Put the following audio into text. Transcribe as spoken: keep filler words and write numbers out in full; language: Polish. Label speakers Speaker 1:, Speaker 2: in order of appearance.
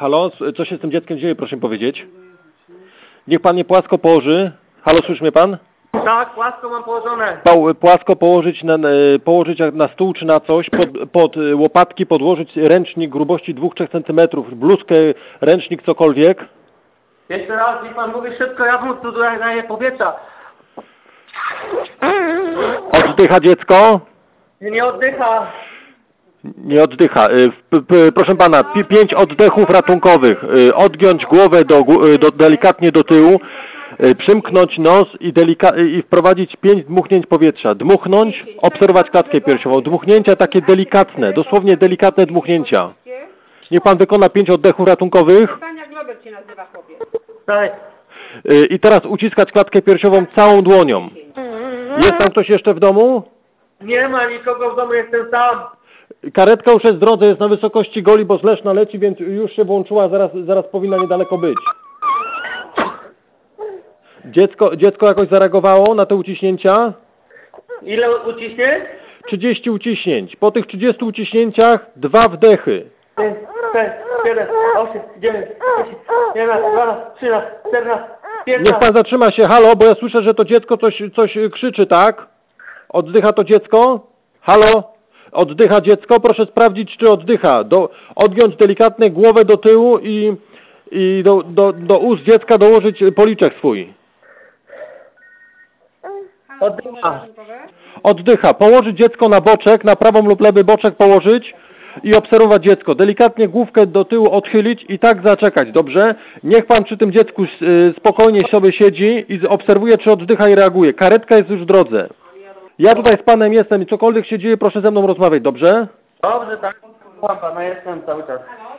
Speaker 1: Halo, co się z tym dzieckiem dzieje, proszę mi powiedzieć? Niech pan nie płasko położy. Halo, słyszy mnie pan?
Speaker 2: Tak, płasko mam położone.
Speaker 1: Pa, płasko położyć na, położyć na stół czy na coś, pod, pod łopatki podłożyć ręcznik grubości dwóch do trzech centymetrów, bluzkę, ręcznik, cokolwiek.
Speaker 2: Jeszcze raz, niech pan mówi szybko, ja mu tu daję powietrza.
Speaker 1: Oddycha dziecko?
Speaker 2: Nie oddycha.
Speaker 1: Nie oddycha. P, p, proszę pana, pi, pięć oddechów ratunkowych. Odgiąć głowę do, do, delikatnie do tyłu, przymknąć nos i, delika, i wprowadzić pięć dmuchnięć powietrza. Dmuchnąć, obserwować klatkę piersiową. Dmuchnięcia takie delikatne, dosłownie delikatne dmuchnięcia. Niech pan wykona pięć oddechów ratunkowych.
Speaker 2: Tak.
Speaker 1: I teraz uciskać klatkę piersiową całą dłonią. Jest tam ktoś jeszcze w domu?
Speaker 2: Nie ma nikogo w domu, jestem sam.
Speaker 1: Karetka już jest w drodze, jest na wysokości Goli, bo z Leszna leci, więc już się włączyła, zaraz, zaraz powinna niedaleko być. Dziecko, dziecko jakoś zareagowało na te uciśnięcia?
Speaker 2: Ile uciśnie?
Speaker 1: trzydzieści uciśnięć. Po tych trzydziestu uciśnięciach dwa wdechy.
Speaker 2: pięć, sześć, siedem, osiem, dziewięć, dziesięć, jedenaście, dwanaście, trzynaście, czternaście, piętnaście.
Speaker 1: Niech pan zatrzyma się, halo, bo ja słyszę, że to dziecko coś, coś krzyczy, tak? Oddycha to dziecko? Halo? Oddycha dziecko? Proszę sprawdzić, czy oddycha. Do, odgiąć delikatnie głowę do tyłu i, i do, do, do ust dziecka dołożyć policzek swój.
Speaker 2: Oddycha.
Speaker 1: Oddycha. Położyć dziecko na boczek, na prawą lub lewy boczek położyć i obserwować dziecko. Delikatnie główkę do tyłu odchylić i tak zaczekać, dobrze? Niech pan przy tym dziecku spokojnie sobie siedzi i obserwuje, czy oddycha i reaguje. Karetka jest już w drodze. Ja tutaj z panem jestem i cokolwiek się dzieje, proszę ze mną rozmawiać, dobrze?
Speaker 2: Dobrze, tak. Słucham pana, jestem cały czas.